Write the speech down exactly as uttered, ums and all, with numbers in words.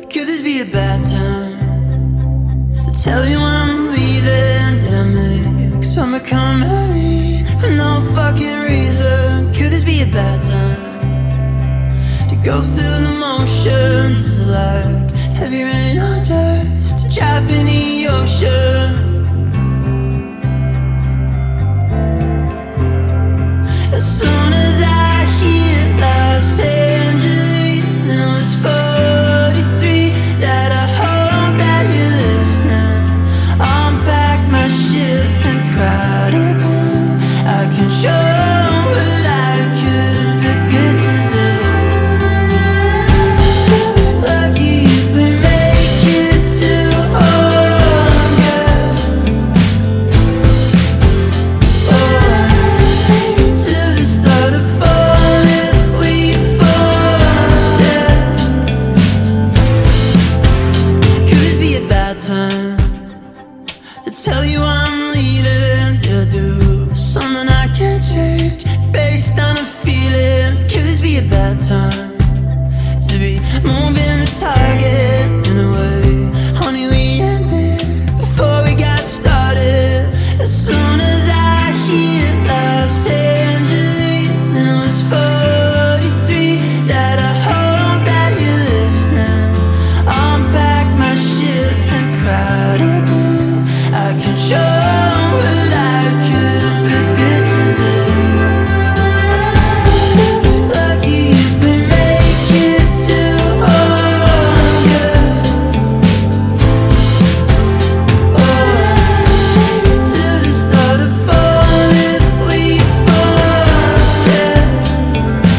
Could this be a bad time to tell you I'm leaving? Did I make summer come early for no fucking reason? Could this be a bad time to go through the motions? Is it like heavy rain or just a drop in the ocean?